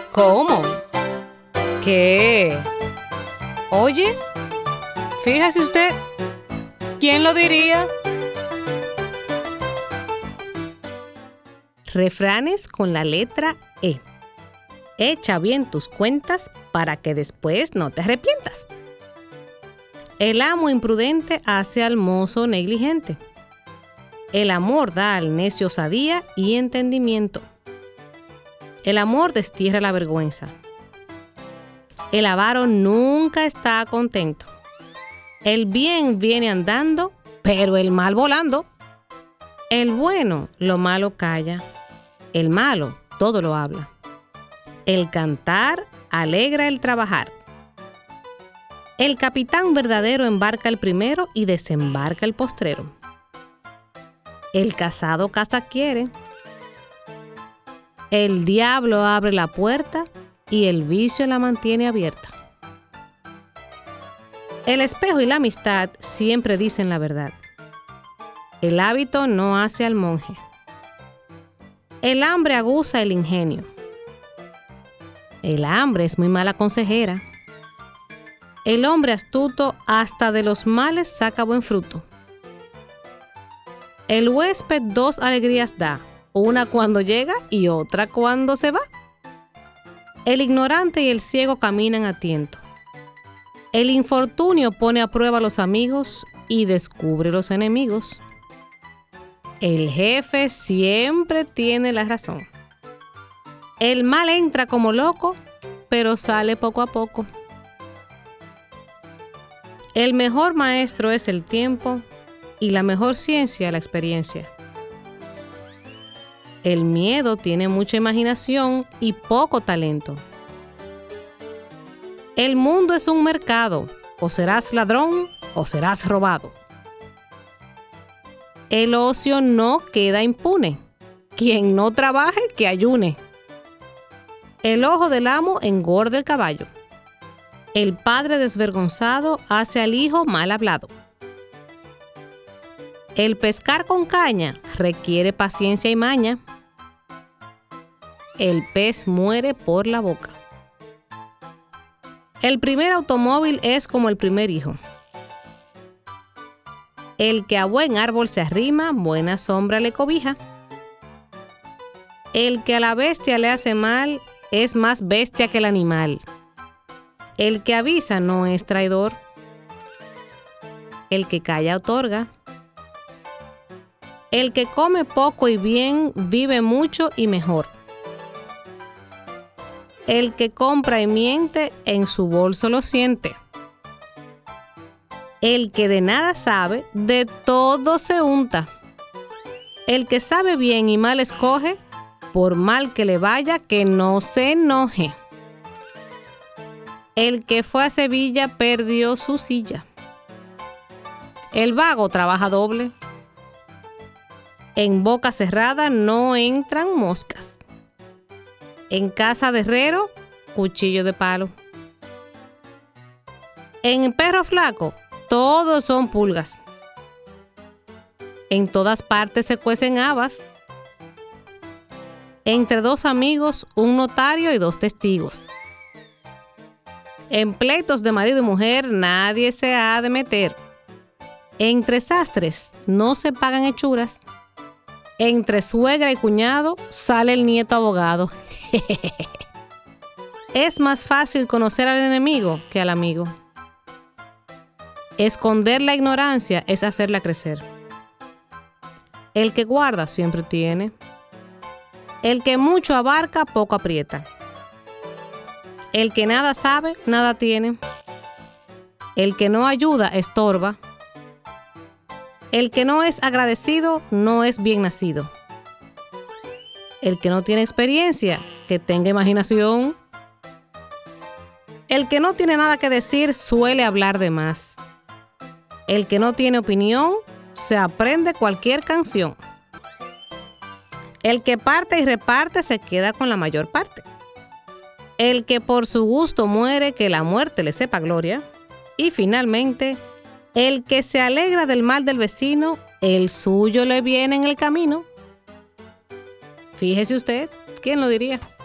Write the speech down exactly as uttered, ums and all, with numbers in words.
¿Cómo? ¿Qué? Oye, fíjese usted, ¿quién lo diría? Refranes con la letra E. Echa bien tus cuentas para que después no te arrepientas. El amo imprudente hace al mozo negligente. El amor da al necio osadía y entendimiento. El amor destierra la vergüenza. El avaro nunca está contento. El bien viene andando, pero el mal volando. El bueno lo malo calla. El malo todo lo habla. El cantar alegra el trabajar. El capitán verdadero embarca el primero y desembarca el postrero. El casado casa quiere. El diablo abre la puerta y el vicio la mantiene abierta. El espejo y la amistad siempre dicen la verdad. El hábito no hace al monje. El hambre aguza el ingenio. El hambre es muy mala consejera. El hombre astuto hasta de los males saca buen fruto. El huésped dos alegrías da, una cuando llega y otra cuando se va. El ignorante y el ciego caminan a tiento. El infortunio pone a prueba a los amigos y descubre los enemigos. El jefe siempre tiene la razón. El mal entra como loco, pero sale poco a poco. El mejor maestro es el tiempo y la mejor ciencia la experiencia. El miedo tiene mucha imaginación y poco talento. El mundo es un mercado, o serás ladrón o serás robado. El ocio no queda impune. Quien no trabaje, que ayune. El ojo del amo engorda el caballo. El padre desvergonzado hace al hijo mal hablado. El pescar con caña requiere paciencia y maña. El pez muere por la boca. El primer automóvil es como el primer hijo. El que a buen árbol se arrima, buena sombra le cobija. El que a la bestia le hace mal, es más bestia que el animal. El que avisa no es traidor. El que calla otorga. El que come poco y bien, vive mucho y mejor. El que compra y miente, en su bolso lo siente. El que de nada sabe, de todo se unta. El que sabe bien y mal escoge, por mal que le vaya, que no se enoje. El que fue a Sevilla perdió su silla. El vago trabaja doble. En boca cerrada no entran moscas. En casa de herrero, cuchillo de palo. En perro flaco, todos son pulgas. En todas partes se cuecen habas. Entre dos amigos, un notario y dos testigos. En pleitos de marido y mujer, nadie se ha de meter. Entre sastres, no se pagan hechuras. Entre suegra y cuñado, sale el nieto abogado. Es más fácil conocer al enemigo que al amigo. Esconder la ignorancia es hacerla crecer. El que guarda siempre tiene. El que mucho abarca, poco aprieta. El que nada sabe, nada tiene. El que no ayuda, estorba. El que no es agradecido, no es bien nacido. El que no tiene experiencia, que tenga imaginación. El que no tiene nada que decir, suele hablar de más. El que no tiene opinión, se aprende cualquier canción. El que parte y reparte, se queda con la mayor parte. El que por su gusto muere, que la muerte le sepa gloria. Y finalmente, el que se alegra del mal del vecino, el suyo le viene en el camino. Fíjese usted, ¿quién lo diría?